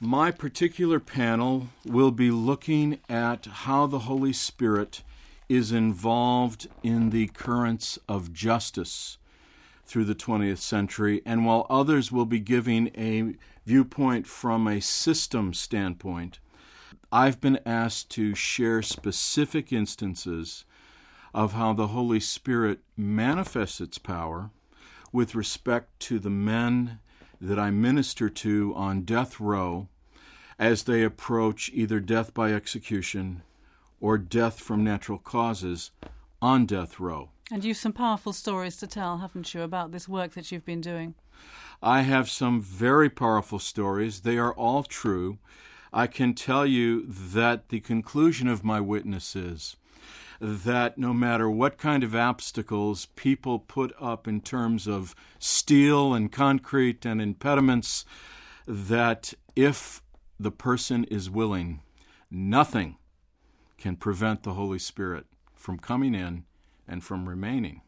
My particular panel will be looking at how the Holy Spirit is involved in the currents of justice through the 20th century, and while others will be giving a viewpoint from a system standpoint, I've been asked to share specific instances of how the Holy Spirit manifests its power with respect to the men that I minister to on death row as they approach either death by execution or death from natural causes on death row. And you've some powerful stories to tell, haven't you, about this work that you've been doing? I have some very powerful stories. They are all true. I can tell you that the conclusion of my witness is that no matter what kind of obstacles people put up in terms of steel and concrete and impediments, that if the person is willing, nothing can prevent the Holy Spirit from coming in and from remaining.